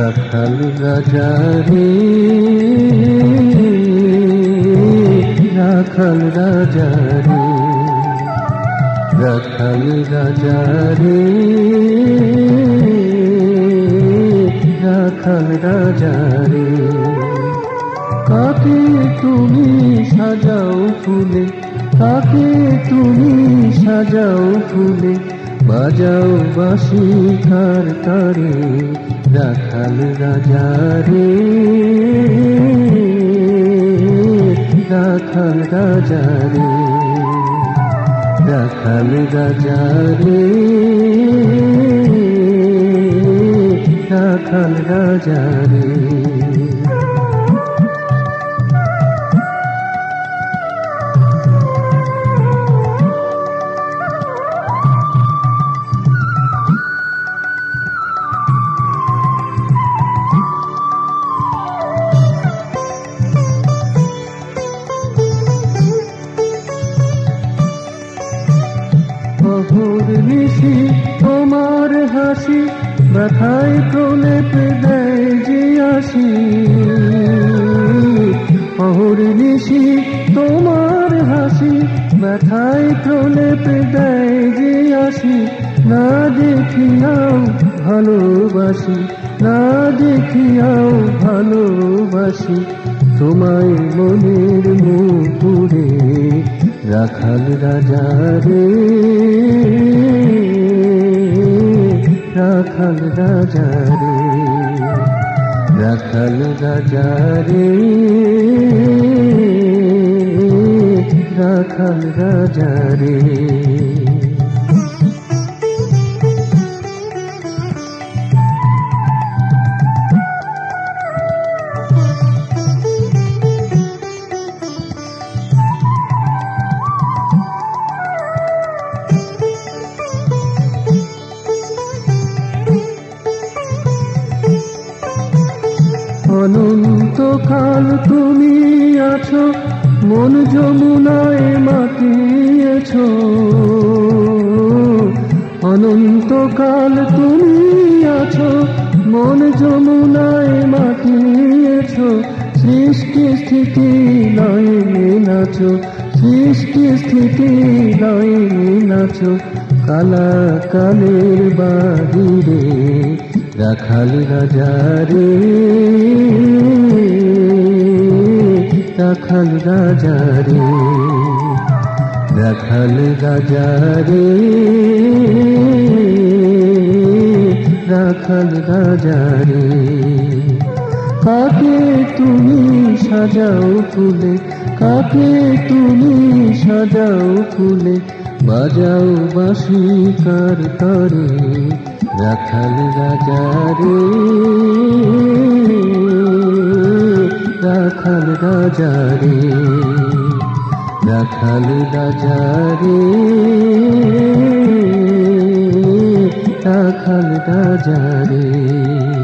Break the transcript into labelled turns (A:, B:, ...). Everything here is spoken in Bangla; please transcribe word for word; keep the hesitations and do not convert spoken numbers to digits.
A: রাখাল রাজা রে, রাখাল রাজা রে, রাখাল রাজা রে, রাখাল রাজা রে। কাকে তুমি সাজাও ফুলে, কাকে তুমি সাজাও ফুলে, বাজাও বাঁশি কার তারে, রাখাল রাজা রে, রাখাল রাজা রে, রাখাল রাজা রে, রাখাল রাজা রে। অহর নিশি তোমার হাসি, ব্যথায় প্রলেপ দেয় যে আসি। অহর নিশি তোমার হাসি, ব্যথায় প্রলেপ দেয় যে আসি। না দেখিয়াও ভালোবাসি, না দেখিয়াও ভালোবাসি, তোমায় মনের মুকুরে, রাখাল রাজা রে, রাখাল রাজা রে, রাখাল রাজা রে, রাখাল রাজা রে। অনন্তকাল তুমি আছো, মন যমুনায় মাতিয়েছ। অনন্তকাল তুমি আছো, মন যমুনায় মাতিয়েছ। সৃষ্টি স্থিতি লয়ে নাচো, সৃষ্টি স্থিতি লয়ে নাচো, কালা কালের বাহিরে, রাখাল রাজা রে, রাখাল রাজা রে, রাখাল রাজা রে, রাখাল রাজা রে। কাকে তুমি সাজাও ফুলে, কাকে তুমি সাজাও ফুলে, বাজাও বাঁশি কার তারে, রাখাল রাজা রে, রাখাল রাজা রে, রাখাল রাজা রে, রাখাল রাজা রে।